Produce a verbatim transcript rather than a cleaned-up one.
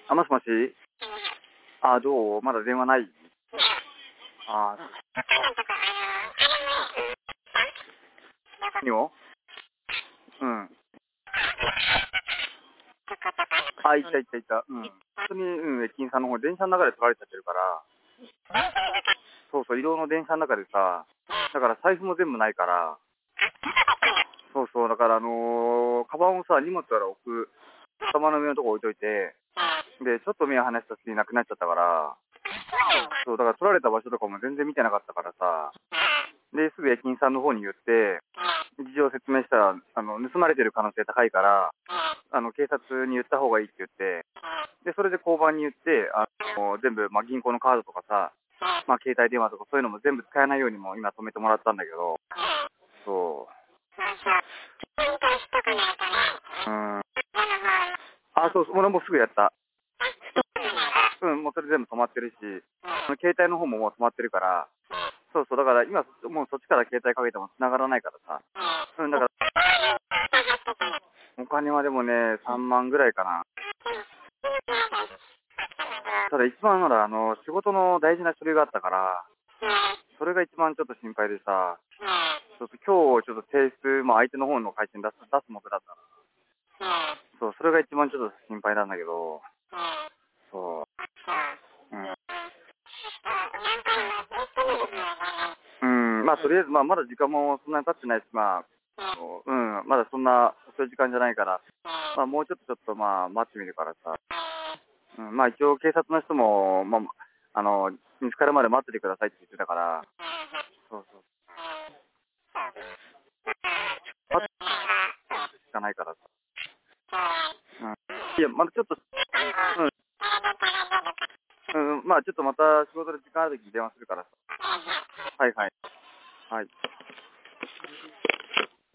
あ、もしもし。あ、どうまだ電話ない。あ、何をうん。あ、いったいったいった。うん。本当に、うん、駅員さんの方、電車の中で取られちゃってるから、そうそう、移動の電車の中でさ、だから財布も全部ないから、そうそう、だからあのー、カバンをさ、荷物から置く、頭の上のとこ置いといて、で、ちょっと目を離した隙になくなっちゃったから、そう、だから取られた場所とかも全然見てなかったからさ、で、すぐ駅員さんの方に言って、事情を説明したら、あの、盗まれてる可能性高いから、あの、警察に言った方がいいって言って、で、それで交番に言って、あの、全部、まあ、銀行のカードとかさ、まあ、携帯電話とかそういうのも全部使えないようにも今止めてもらったんだけど、そう。うん。あ、そうそう、俺もすぐやった。うん、もうそれ全部止まってるし、携帯の方ももう止まってるから、そうそう、だから今、もうそっちから携帯かけても繋がらないからさ。うん、だから、お金はでもね、さんまんぐらいかな。ただ一番まだ、あの、仕事の大事な書類があったから、それが一番ちょっと心配でさ、ちょっと今日ちょっと提出、まあ相手の方の会社に出す、出す目だったら、そう、それが一番ちょっと心配なんだけど、そう。うん。うん、まあとりあえず、まあまだ時間もそんなに経ってないし、まあ、うん、まだそんな遅い時間じゃないから、まあもうちょっとちょっとまあ待ってみるからさ、うん、まあ一応警察の人も、まあ、あの、見つかるまで待っててくださいって言ってたから、そうそう。待つしかないからさ。うん。いや、まだちょっと、うん、うん、まあちょっとまた仕事で時間ある時に電話するからさ。はいはい。はい。